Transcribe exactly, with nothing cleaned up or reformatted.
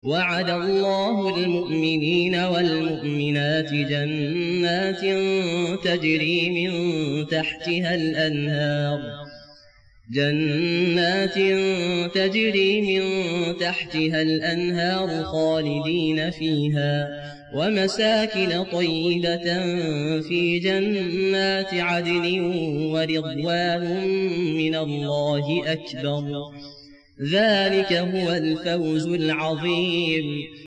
وعد الله المؤمنين والمؤمنات جنات تجري من تحتها الأنهار جنات تجري من تحتها الأنهار خالدين فيها ومساكن طيبة في جنات عدن ورضوان من الله أكبر ذلك هو الفوز العظيم.